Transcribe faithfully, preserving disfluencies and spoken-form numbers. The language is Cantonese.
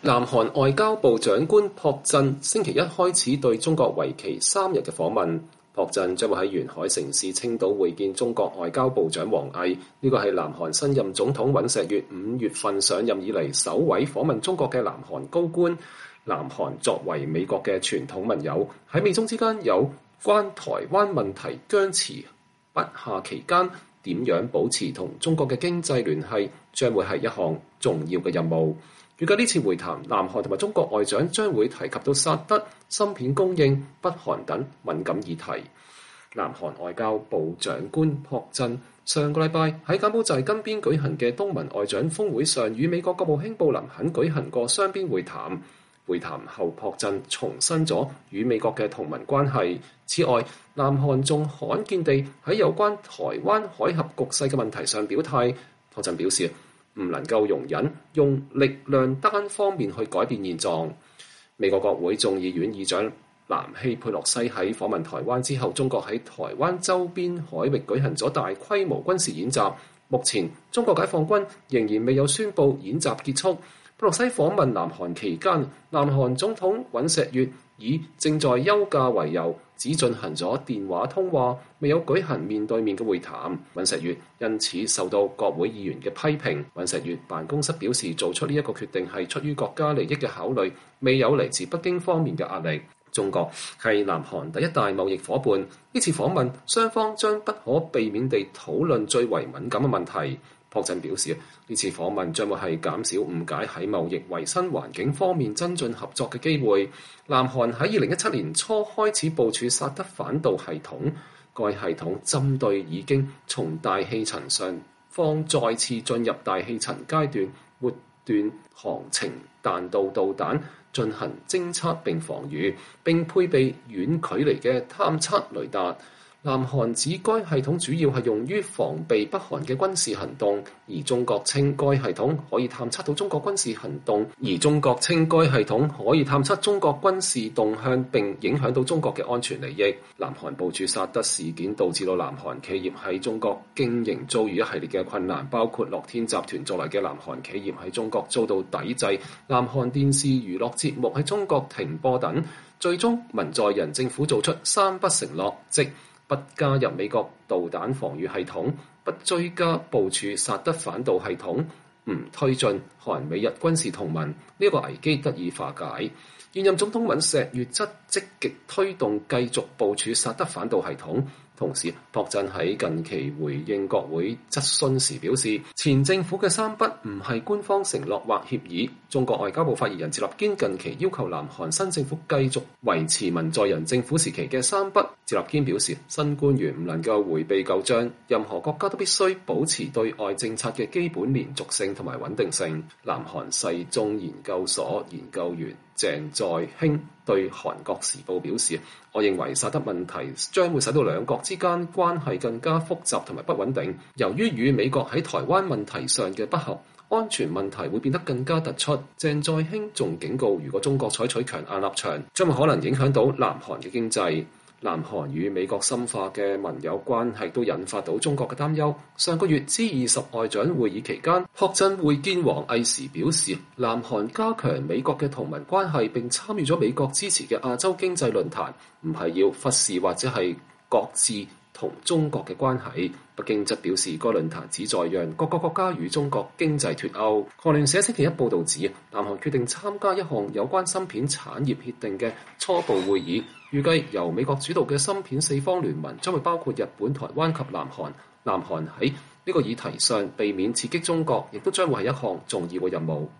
南韓外交部長官朴振星期一開始對中國為期三日嘅訪問。朴振將會喺沿海城市青島會見中國外交部長王毅，呢個係南韓新任總統尹錫悅五月份上任以嚟首位訪問中國嘅南韓高官。南韓作為美國嘅傳統盟友，喺美中之間有關台灣問題僵持不下期間，點樣保持同中國嘅經濟聯繫，將會係一項重要嘅任務。預計呢次會談，南韓同埋中國外長將會提及到薩德、芯片供應、北韓等敏感議題。南韓外交部長官朴振上個禮拜喺柬埔寨金邊舉行嘅東盟外長峰會上，與美國國務卿布林肯舉行過雙邊會談。會談後，朴振重申咗與美國嘅同盟關係。此外，南韓仲罕見地喺有關台灣海峽局勢嘅問題上表態。朴振表示，唔能夠容忍用力量單方面去改變現狀。美國國會眾議院議長南希佩洛西喺訪問台灣之後，中國喺台灣周邊海域舉行咗大規模軍事演習。目前中國解放軍仍然未有宣布演習結束。佩洛西訪問南韓期間，南韓總統尹錫悅以正在休假為由，只進行咗電話通話，未有舉行面對面嘅會談。尹錫悅因此受到國會議員嘅批評。尹錫悅辦公室表示，做出呢一個決定係出於國家利益嘅考慮，未有嚟自北京方面嘅壓力。中國係南韓第一大貿易夥伴，呢次訪問雙方將不可避免地討論最為敏感嘅問題。朴振表示，呢次訪問將會係減少誤解喺貿易維新環境方面增進合作嘅機會。南韓喺二零一七年初開始部署薩德反導系統，該系統針對已經從大氣層上方再次進入大氣層階段末段航程彈道導彈進行偵測並防禦，並配備遠距離嘅探測雷達。南韓指該系統主要係用於防備北韓嘅軍事行動，而中國稱該系統可以探測到中國軍事行動，而中國稱該系統可以探測中國軍事動向並影響到中國嘅安全利益。南韓部署薩德事件導致到南韓企業喺中國經營遭遇一系列嘅困難，包括樂天集團在內嘅南韓企業喺中國遭到抵制，南韓電視娛樂節目喺中國停播等。最終文在寅政府做出三不承諾，即不加入美國導彈防禦系統，不追加部署薩德反導系統，唔推進韓美日軍事同盟，呢、這、一個危機得以化解。現任總統尹錫悅則積極推動繼續部署薩德反導系統。同時，朴振喺近期回應國會質詢時表示，前政府嘅三不唔係官方承諾或協議。中國外交部發言人趙立堅近期要求南韓新政府繼續維持文在寅政府時期嘅三不。趙立堅表示，新官員唔能夠迴避舊帳，任何國家都必須保持對外政策嘅基本連續性同埋穩定性。南韓世宗研究所研究員鄭在興對韓國時報表示，我認為薩德問題將會使到兩國之間關係更加複雜同埋不穩定。由於與美國喺台灣問題上嘅不合，安全問題會變得更加突出。鄭在興仲警告，如果中國採取強硬立場，將會可能影響到南韓嘅經濟。南韓與美國深化嘅盟友關係都引發到中國嘅擔憂。上個月 G 二十外長會議期間，朴振會見王毅時表示，南韓加強美國嘅同盟關係並參與咗美國支持嘅亞洲經濟論壇，唔係要忽視或者係擱置同中國嘅關係。北京則表示，該論壇旨在讓各個國家與中國經濟脫鈎。韓聯社星期一報導指，南韓決定參加一項有關芯片產業協定嘅初步會議，預計由美國主導嘅芯片四方聯盟將會包括日本、台灣及南韓。南韓喺呢個議題上避免刺激中國，亦都將會係一項重要嘅任務。